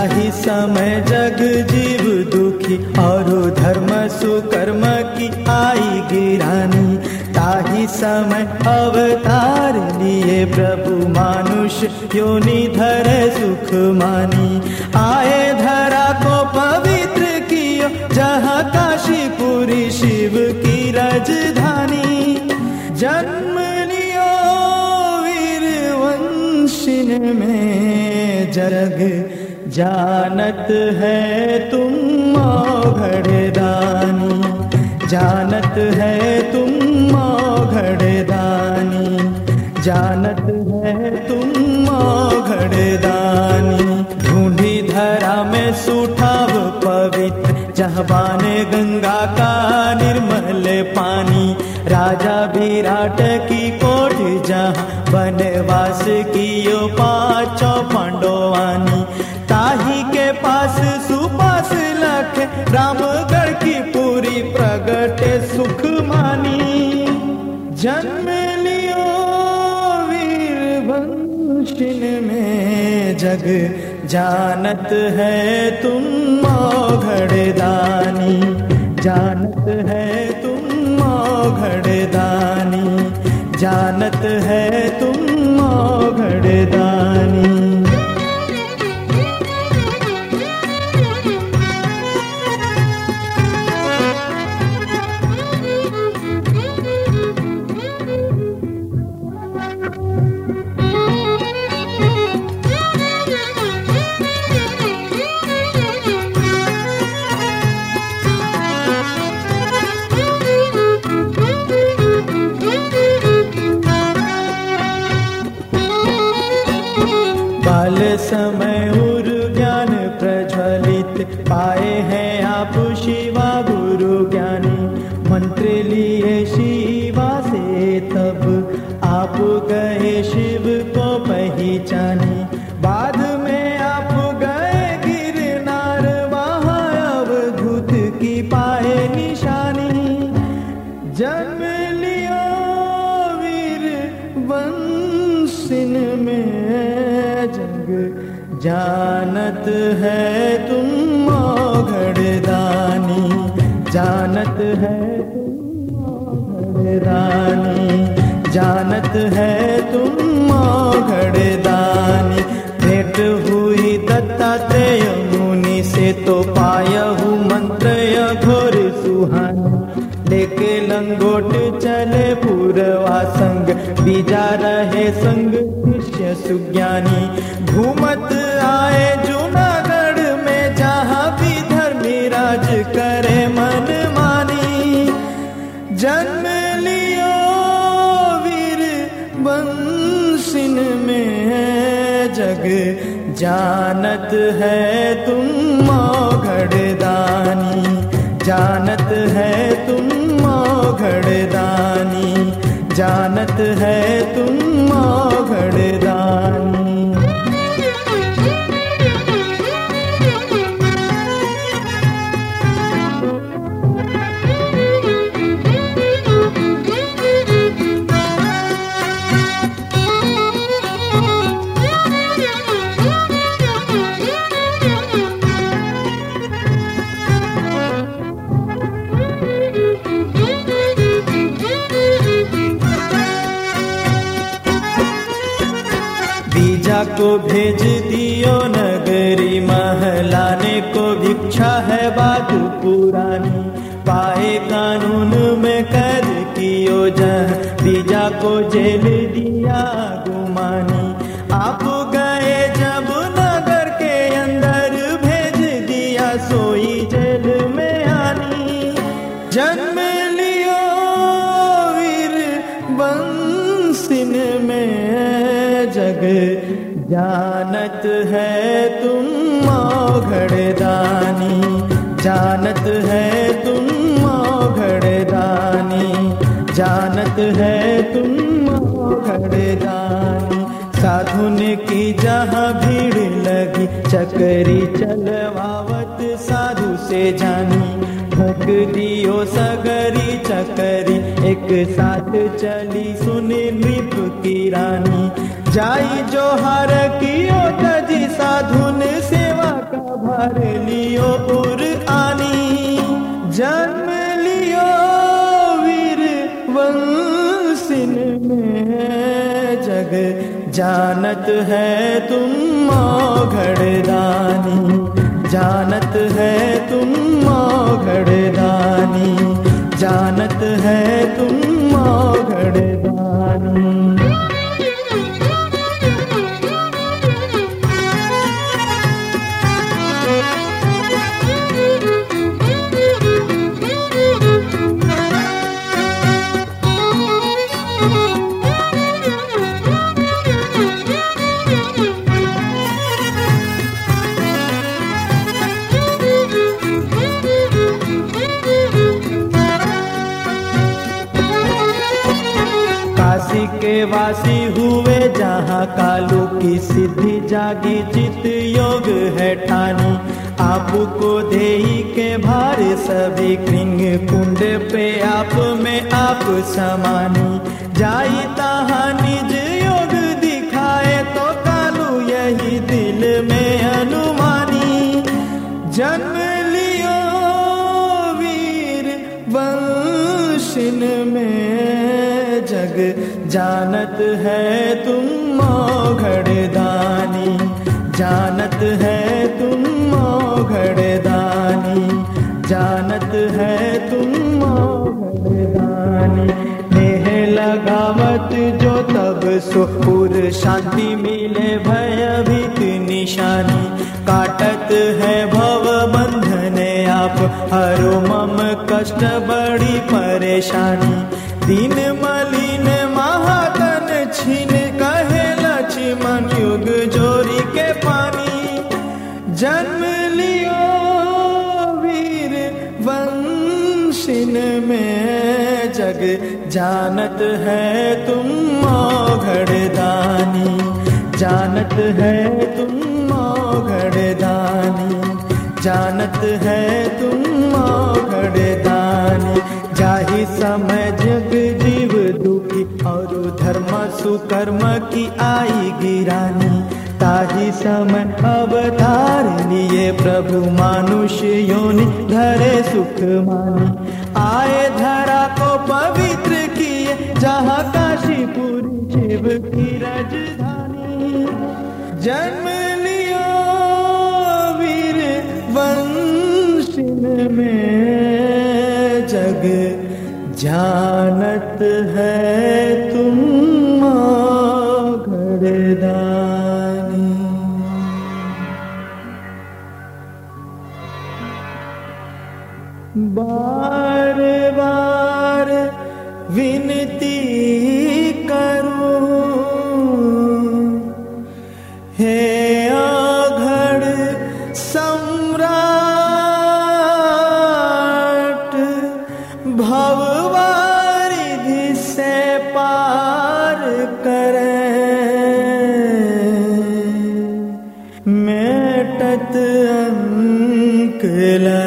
ताहि समय जग जीव दुखी और धर्म सुकर्म की आई गिरानी। ताहि समय अवतार लिए प्रभु मानुष योनि धर सुख मानी। आए धरा को पवित्र कियो जहाँ काशीपुरी शिव की राजधानी। जन्म लियो वीरवंशिन में जग जानत है तुम औघड़दानी। जानत है तुम औघड़दानी। जानत है तुम औघड़दानी। ढूंढी धरा में सूठाव पवित्र जहाँ बाने गंगा का निर्मल पानी। राजा विराट की कोट जहाँ वनवास कियो पाँचों पांडवानी। ताही के पास सुपास लख रामगढ़ की पूरी प्रगट सुख मानी। जन्म लियो वीरवंशिन में जग जानत है तुम औघड़दानी। जानत है तुम औघड़दानी। जानत है तुम औघड़दानी। बाल समय उर ज्ञान प्रज्वलित पाए हैं आप शिवा गुरु ज्ञानी। मंत्र लिए शिवा से तब आप गए शिव को पहचानी। बाद में आप गए गिरनार वहाँ अवधूत की पाए निशानी। जन्म लियो वीर वंशिन में जग जानत है तुम औघड़दानी। जानत है तुम औघड़दानी। जानत है तुम औघड़दानी। भेंट हुई दत्तात्रेय मुनि से तो पायहु मंत्र घोर सुहाना। लेके लंगोट चले पूर्वा संग बीजा रहे संग शिष्य सुज्ञानी। घूमत आए जूनागढ़ में जहाँ भी धर्मी राज करे मन मानी। जन्म लियो वीर वंशिन में जग जानत है तुम औघड़दानी। जानत है तुम औघड़दानी। जानत है तुम औघड़दानी। को भेज दियो नगरी महलाने को भिक्षा है बात पुरानी। पाए कानून में कैद कियो जहाँ बीजा को जेल दिया गुमानी। आप गए जब नगर के अंदर भेज दिया सोई जेल में आनी। जन्म लियो वीर वंशिन में जग जानत है तुम औघड़दानी। जानत है तुम औघड़दानी। जानत है तुम औघड़दानी। साधुन की जहाँ भीड़ लगी चकरी चलवावत साधु से जानी। ठोक दियो सगरी चकरी एक साथ चली सुनी नृप की रानी। जाई जोहार कियो तजी साधुन सेवा का जानत है तुम मोघड़दानी, जानत है तुम मोघड़दानी, जानत है तुम मोघड़दानी। काशी के वासी हुए जहाँ कालू की सिद्धि जागी, चित योग है ठानी। आपको देही के भार सभी कृंग कुंड पे आप में आप समानी। जाई तहाँ निज योग दिखाए तो कालू यही दिल में अनुमानी। जन्म लियो वीर वंशिन में, जग जानत है तुम मोघड़दानी, जानत है तुम मोघड़दानी, जानत है तुम मोघड़दानी। नेह लगावत जो तब सुपुर शांति मिले भयभीत निशानी। काटत है भव बंधने आप, हरो मम कष्ट बड़ी परेशानी। दिन मलिन महातन छीन, कहे लक्ष्मण युग जोरी के पानी। जन्म लियो वीर वंशिन में, जग जानत है तुम मोघड़दानी, जानत है तुम मोघड़दानी, जानत है तुम मोघड़दानी। जाहि समय जग जीव दुखी और धर्म सुकर्म की आई गिरानी। ताहि समय अवतार लिए प्रभु मानुष योनि धरे सुख मानी। आए धरा को पवित्र किए, जहाँ काशीपुर शिव की राजधानी। जन्म लियो वीर वंशिन में, जग जानत है तुम मोघड़दानी। बार बार विनती करूं, हे अघड़ सम्राट, भववारिधि से पार करे। मेटत अंक